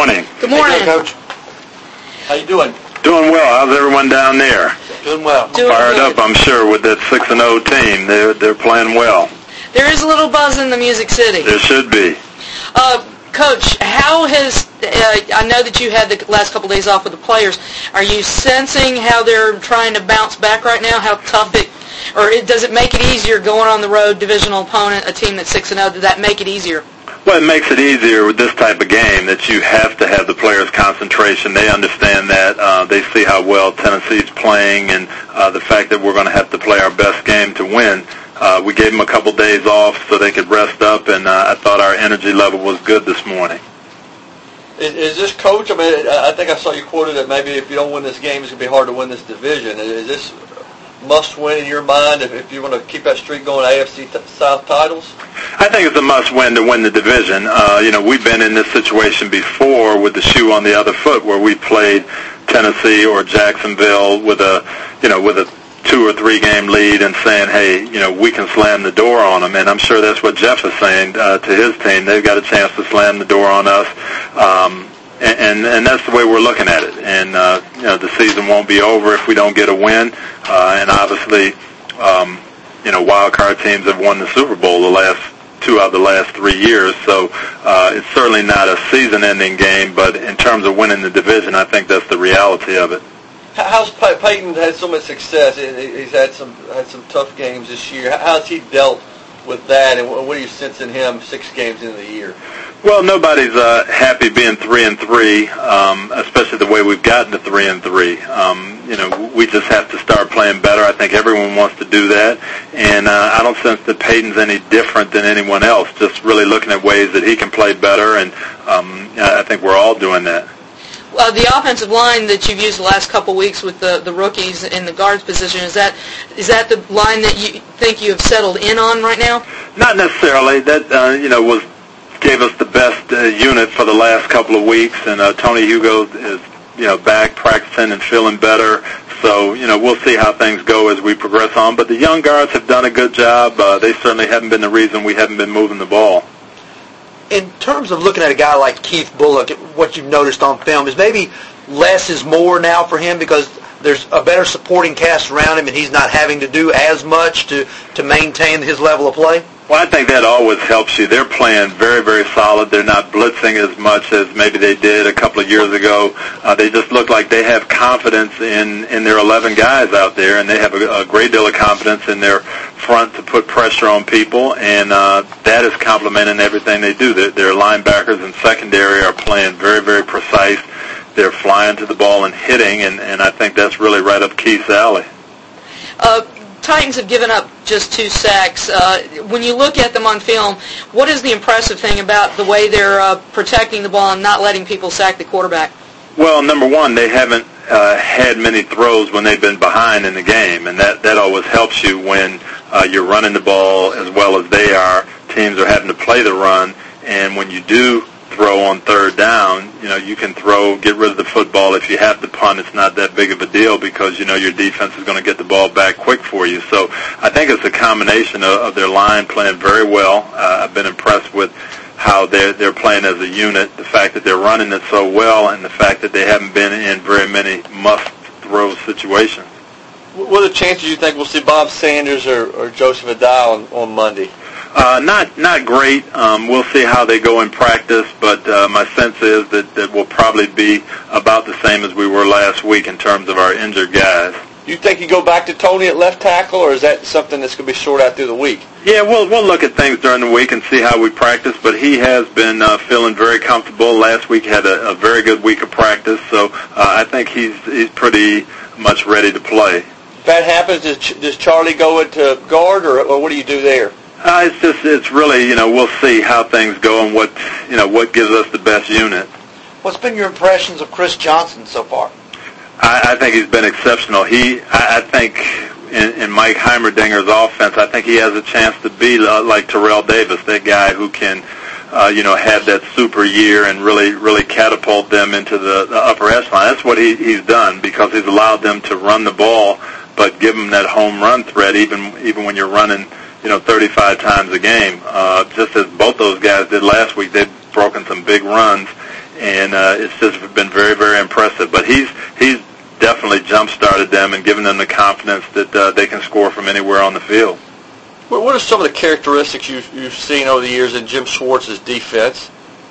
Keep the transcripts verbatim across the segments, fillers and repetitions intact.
morning. Good morning. Hey, Coach. How you doing? Doing well. How's everyone down there? Doing well. Doing Fired good. up, I'm sure, with that six and oh team. They're, they're playing well. There is a little buzz in the Music City. There should be. Uh, Coach, how has, uh, I know that you had the last couple days off with the players. Are you sensing how they're trying to bounce back right now, how tough it, or it, does it make it easier going on the road, divisional opponent, a team that's six and oh, does that make it easier? Well, it makes it easier with this type of game that you have to have the players' concentration. They understand that. Uh, they see how well Tennessee's playing and uh, the fact that we're going to have to play our best game to win. Uh, we gave them a couple days off so they could rest up, and uh, I thought our energy level was good this morning. Is, is this, Coach, I mean, I think I saw you quoted that maybe if you don't win this game, it's going to be hard to win this division. Is this must-win in your mind if, if you want to keep that streak going, A F C t- South titles? I think it's a must-win to win the division. Uh, you know, we've been in this situation before with the shoe on the other foot where we played Tennessee or Jacksonville with a, you know, with a two or three game lead and saying, hey, you know, we can slam the door on them. And I'm sure that's what Jeff is saying uh, to his team. They've got a chance to slam the door on us. Um, and, and, and that's the way we're looking at it. And, uh, you know, the season won't be over if we don't get a win. Uh, and obviously, um, you know, wild card teams have won the Super Bowl the last two out of the last three years. So uh, it's certainly not a season-ending game. But in terms of winning the division, I think that's the reality of it. How's Pey- Peyton had so much success? He's had some had some tough games this year. How's he dealt with that, and what do you sense in him six games into the year? Well, nobody's uh, happy being three and three, um, especially the way we've gotten to three and three. Um, you know, we just have to start playing better. I think everyone wants to do that, and uh, I don't sense that Peyton's any different than anyone else. Just really looking at ways that he can play better, and um, I think we're all doing that. Uh, the offensive line that you've used the last couple weeks with the, the rookies in the guards position, is that is that the line that you think you have settled in on right now? Not necessarily. That uh, you know was gave us the best uh, unit for the last couple of weeks, and uh, Tony Hugo is you know back practicing and feeling better. So you know we'll see how things go as we progress on. But the young guards have done a good job. Uh, they certainly haven't been the reason we haven't been moving the ball. In terms of looking at a guy like Keith Bulluck, what you've noticed on film is maybe less is more now for him because there's a better supporting cast around him and he's not having to do as much to, to maintain his level of play? Well, I think that always helps you. They're playing very, very solid. They're not blitzing as much as maybe they did a couple of years ago. Uh, they just look like they have confidence in, in their eleven guys out there, and they have a, a great deal of confidence in their front to put pressure on people, and uh, that is complementing everything they do. Their, their linebackers and secondary are playing very, very precise. They're flying to the ball and hitting, and, and I think that's really right up Keith's alley. Uh, Titans have given up just two sacks. Uh, when you look at them on film, what is the impressive thing about the way they're uh, protecting the ball and not letting people sack the quarterback? Well, number one, they haven't uh, had many throws when they've been behind in the game, and that, that always helps you when uh, you're running the ball as well as they are. Teams are having to play the run, and when you do throw on third down, you know, you can throw, get rid of the football. If you have to punt, it's not that big of a deal because, you know, your defense is going to get the ball back quick for you. So I think it's a combination of, of their line playing very well. Uh, I've been impressed with how they're, they're playing as a unit, the fact that they're running it so well, and the fact that they haven't been in very many must-throw situations. What are the chances you think we'll see Bob Sanders or, or Joseph Adao on, on Monday? Uh, not not great. Um, we'll see how they go in practice, but uh, my sense is that, that we'll probably be about the same as we were last week in terms of our injured guys. Do you think you go back to Tony at left tackle, or is that something that's going to be sorted out through the week? Yeah, we'll we'll look at things during the week and see how we practice, but he has been uh, feeling very comfortable. Last week had a, a very good week of practice, so uh, I think he's he's pretty much ready to play. If that happens, does, does Charlie go into guard, or, or what do you do there? Uh, it's just, it's really, you know, we'll see how things go and what, you know, what gives us the best unit. What's been your impressions of Chris Johnson so far? I, I think he's been exceptional. He, I, I think, in, in Mike Heimerdinger's offense, I think he has a chance to be like Terrell Davis, that guy who can, uh, you know, have that super year and really, really catapult them into the, the upper echelon. That's what he, he's done because he's allowed them to run the ball, but give them that home run threat even, even when you're running, you know, thirty-five times a game. Uh, just as both those guys did last week, they've broken some big runs, and uh, it's just been very, very impressive. But he's he's definitely jump-started them and given them the confidence that uh, they can score from anywhere on the field. What are some of the characteristics you've, you've seen over the years in Jim Schwartz's defense?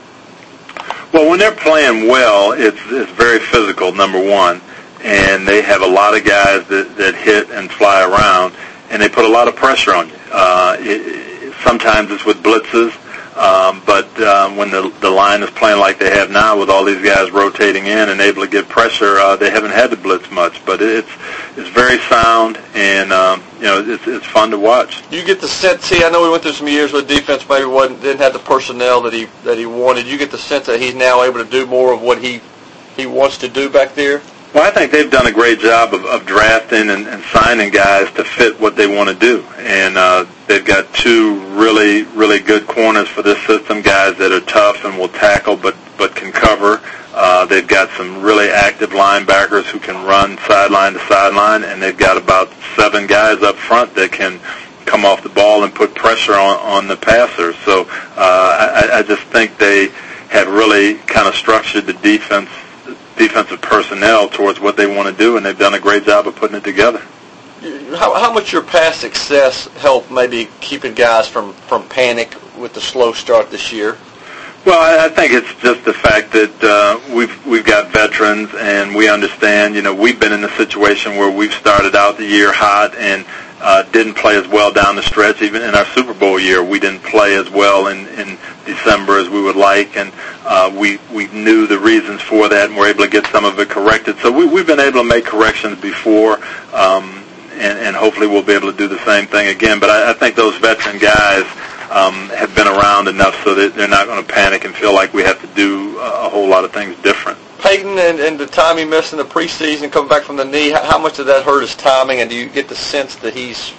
Well, when they're playing well, it's it's very physical, number one, and they have a lot of guys that, that hit and fly around, and they put a lot of pressure on you. Uh, it, sometimes it's with blitzes, um, but um, when the the line is playing like they have now, with all these guys rotating in and able to get pressure, uh, they haven't had to blitz much. But it's it's very sound, and um, you know it's it's fun to watch. You get the sense. See, I know we went through some years where defense maybe wasn't didn't have the personnel that he that he wanted. You get the sense that he's now able to do more of what he he wants to do back there. Well, I think they've done a great job of, of drafting and, and signing guys to fit what they want to do. And uh, they've got two really, really good corners for this system, guys that are tough and will tackle but, but can cover. Uh, they've got some really active linebackers who can run sideline to sideline, and they've got about seven guys up front that can come off the ball and put pressure on, on the passers. So uh, I, I just think they have really kind of structured the defense defensive personnel towards what they want to do, and they've done a great job of putting it together. How, how much your past success helped maybe keeping guys from, from panic with the slow start this year? Well, I, I think it's just the fact that uh, we've we've got veterans, and we understand. You know, we've been in a situation where we've started out the year hot and uh, didn't play as well down the stretch. Even in our Super Bowl year, we didn't play as well in, in December as we would like, and uh, we we knew the reasons for that, and were able to get some of it corrected. So we, we've been able to make corrections before, um, and, and hopefully we'll be able to do the same thing again. But I, I think those veteran guys um, have been around enough so that they're not going to panic and feel like we have to do a whole lot of things different. Peyton, and, and the time he missed in the preseason, coming back from the knee, how, how much did that hurt his timing, and do you get the sense that he's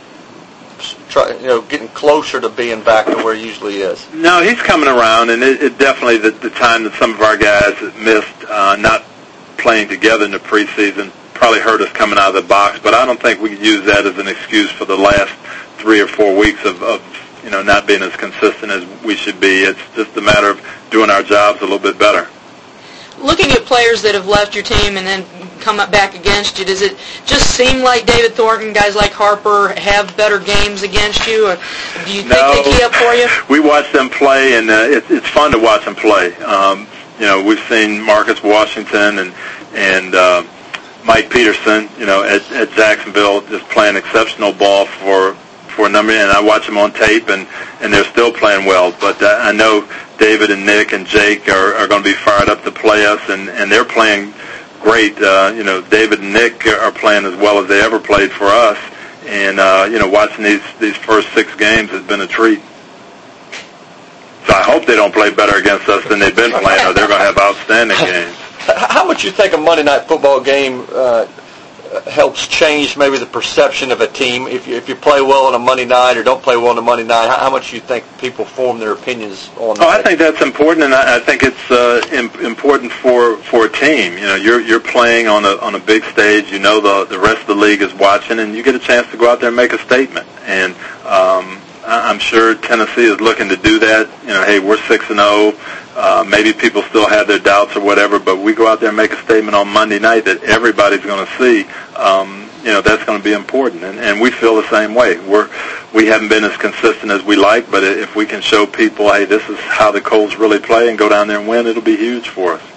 try, you know, getting closer to being back to where he usually is? No, he's coming around, and it, it definitely, the, the time that some of our guys missed uh, not playing together in the preseason probably hurt us coming out of the box, but I don't think we could use that as an excuse for the last three or four weeks of, of you know, not being as consistent as we should be. It's just a matter of doing our jobs a little bit better. Looking at players that have left your team and then come up back against you, does it just seem like David Thornton, guys like Harper, have better games against you, or do you think no, they key up for you? We watch them play, and uh, it, it's fun to watch them play. Um, you know, we've seen Marcus Washington and and uh, Mike Peterson, you know, at, at Jacksonville, just playing exceptional ball for for a number, and I watch them on tape, and, and they're still playing well. But uh, I know David and Nick and Jake are, are going to be fired up to play us, and, and they're playing great. Uh, you know, David and Nick are playing as well as they ever played for us, and uh, you know, watching these these first six games has been a treat. So I hope they don't play better against us than they've been playing, or they're going to have outstanding games. How much you think a Monday night football game uh, helps change maybe the perception of a team? If you, if you play well on a Monday night or don't play well on a Monday night, how, how much do you think people form their opinions on that? Oh, I think that's important, and I, I think it's uh, im- important for, for a team. You know, you're you're playing on a on a big stage. You know the the rest of the league is watching, and you get a chance to go out there and make a statement. And um, I, I'm sure Tennessee is looking to do that. You know, hey, we're six and zero. Uh, maybe people still have their doubts or whatever, but we go out there and make a statement on Monday night that everybody's going to see. Um, you know, that's going to be important, and, and we feel the same way. We're we haven't been as consistent as we like, but if we can show people, hey, this is how the Colts really play, and go down there and win, it'll be huge for us.